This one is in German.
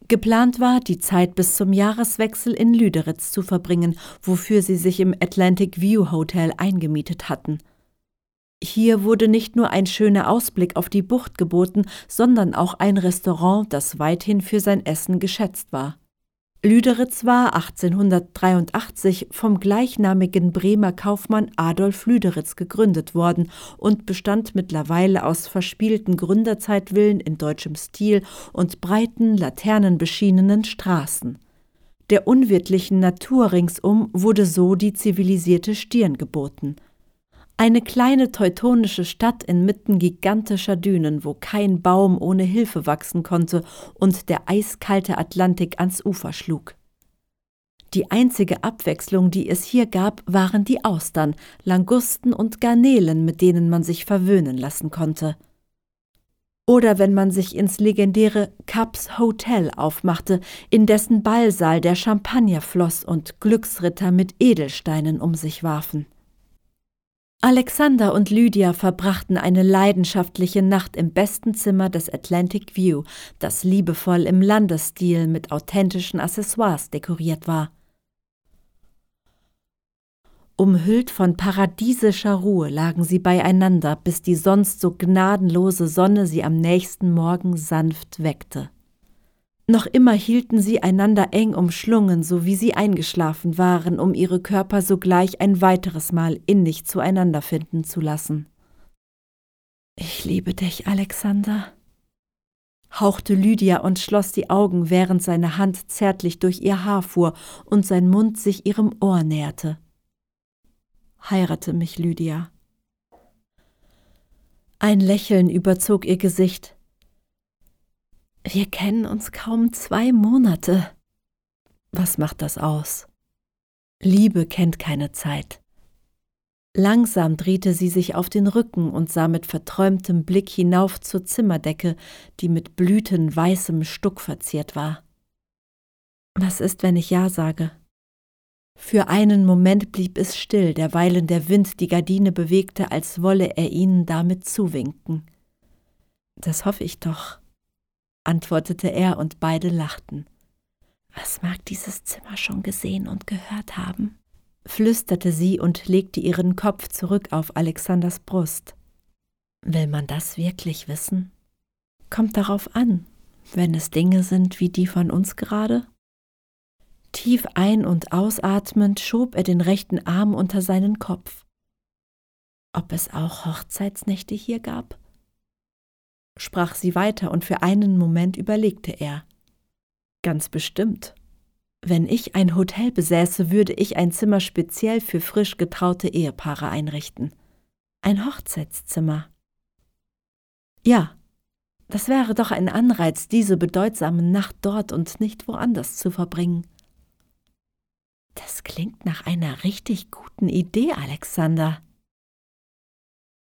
Geplant war, die Zeit bis zum Jahreswechsel in Lüderitz zu verbringen, wofür sie sich im Atlantic View Hotel eingemietet hatten. Hier wurde nicht nur ein schöner Ausblick auf die Bucht geboten, sondern auch ein Restaurant, das weithin für sein Essen geschätzt war. Lüderitz war 1883 vom gleichnamigen Bremer Kaufmann Adolf Lüderitz gegründet worden und bestand mittlerweile aus verspielten Gründerzeitvillen in deutschem Stil und breiten, laternenbeschienenen Straßen. Der unwirtlichen Natur ringsum wurde so die zivilisierte Stirn geboten. Eine kleine teutonische Stadt inmitten gigantischer Dünen, wo kein Baum ohne Hilfe wachsen konnte und der eiskalte Atlantik ans Ufer schlug. Die einzige Abwechslung, die es hier gab, waren die Austern, Langusten und Garnelen, mit denen man sich verwöhnen lassen konnte. Oder wenn man sich ins legendäre Cups Hotel aufmachte, in dessen Ballsaal der Champagner floss und Glücksritter mit Edelsteinen um sich warfen. Alexander und Lydia verbrachten eine leidenschaftliche Nacht im besten Zimmer des Atlantic View, das liebevoll im Landesstil mit authentischen Accessoires dekoriert war. Umhüllt von paradiesischer Ruhe lagen sie beieinander, bis die sonst so gnadenlose Sonne sie am nächsten Morgen sanft weckte. Noch immer hielten sie einander eng umschlungen, so wie sie eingeschlafen waren, um ihre Körper sogleich ein weiteres Mal innig zueinander finden zu lassen. »Ich liebe dich, Alexander«, hauchte Lydia und schloss die Augen, während seine Hand zärtlich durch ihr Haar fuhr und sein Mund sich ihrem Ohr näherte. »Heirate mich, Lydia.« Ein Lächeln überzog ihr Gesicht. »Wir kennen uns kaum 2 Monate.« »Was macht das aus? Liebe kennt keine Zeit.« Langsam drehte sie sich auf den Rücken und sah mit verträumtem Blick hinauf zur Zimmerdecke, die mit blütenweißem Stuck verziert war. »Was ist, wenn ich Ja sage?« Für einen Moment blieb es still, derweilen der Wind die Gardine bewegte, als wolle er ihnen damit zuwinken. »Das hoffe ich doch«, antwortete er und beide lachten. »Was mag dieses Zimmer schon gesehen und gehört haben?« flüsterte sie und legte ihren Kopf zurück auf Alexanders Brust. »Will man das wirklich wissen? Kommt darauf an, wenn es Dinge sind wie die von uns gerade?« Tief ein- und ausatmend schob er den rechten Arm unter seinen Kopf. »Ob es auch Hochzeitsnächte hier gab?« sprach sie weiter, und für einen Moment überlegte er. »Ganz bestimmt. Wenn ich ein Hotel besäße, würde ich ein Zimmer speziell für frisch getraute Ehepaare einrichten. Ein Hochzeitszimmer. Ja, das wäre doch ein Anreiz, diese bedeutsame Nacht dort und nicht woanders zu verbringen.« »Das klingt nach einer richtig guten Idee, Alexander«,